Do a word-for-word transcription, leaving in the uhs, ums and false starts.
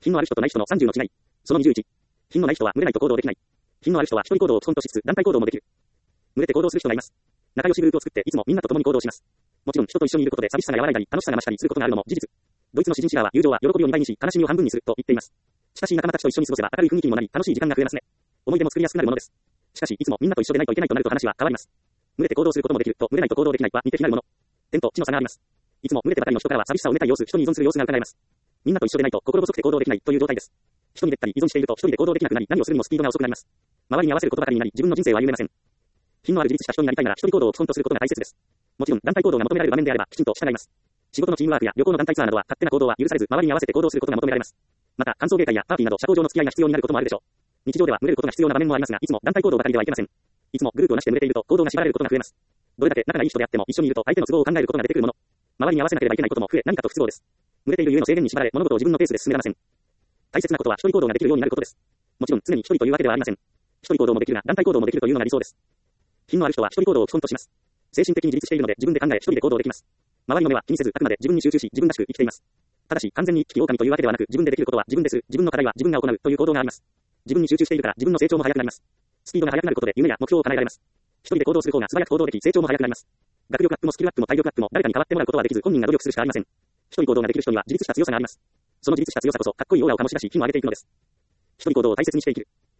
品のある人とない人のさんじゅうの違い。そのにじゅういち。品のない人は群れないと行動できない。品のある人は一人行動を基本としつつ団体行動もできる。群れて行動する人がいます。仲良しグループを作っていつもみんなと共に行動します。もちろん人と一緒にいることで寂しさが和らいだり楽しさが増したりすることがあるのも事実。ドイツの詩人シラーは友情は喜びをにばいにし悲しみを半分にすると言っています。親しい仲間たちと一緒に過ごせば明るい雰囲気にもなり楽しい時間が増えますね。思い出も作りやすくなるものです。しかしいつもみんなと一緒でないといけないとなると話は変わります。群れて行動することもできると群れないと行動できないは似て非なるもの。天と地の差があります。いつも群れてばかりの人からは寂しさを埋めたい様子、人に依存する様子が伺えます。みんなと一緒でないと心細くて行動できないという状態です。人に出たり依存していると一人で行動できなくなり何をするにもスピードが遅くなります。周りに合わせることばかりになり自分の人生を歩めません。品のある自立した人になりたいなら一人行動を基本とすることが大切です。もちろん団体行動が求められる場面であればきちんと従います。仕事のチームワークや旅行の団体ツアーなどは勝手な行動は許されず周りに合わせて行動することが求められます。また歓送迎会やパーティーなど社交上の付き合いが必要になることもあるでしょう。日常では群れることが必要な場面もありますがいつも団体行動ばかりではいけません。いつもグループをなして群れていると行動が縛られることが増えます。どれだけ仲がいい人であっても一緒にいると相手の都合を考えることが出てくるもの。周りに合わせなければいけないことも増え何かと不都合です。群れているゆえの制限に縛られ物事を自分のペースで進められません。大切なことは一人行動ができるようになることです。もちろん常に一人というわけではありません。一人行動もできるが団体行動もできるというのが理想です。品のある人は一人行動を基本とします。精神的に自立しているので自分で考え一人で行動できます。周りの目は気にせずあくまで自分に集中し自分らしく生きています。ただし完全に一匹狼というわけではなく自分でできることは自分でする。自分の課題は自分が行うという行動があります。自分に集中しているから自分の成長も早くなります。スピードが速くなることで夢や目標を叶えられます。一人で行動する方が素早く行動でき成長も早くなります。学力アップもスキルアップも体力アップも誰かに代わってもらうことはできず本人が努力するしかありません。一人行動ができる人には自立した強さがあります。その自立した強さこそかっこいいオーラを醸し出し品を上げていくのです。一人行動を大切にして生きる。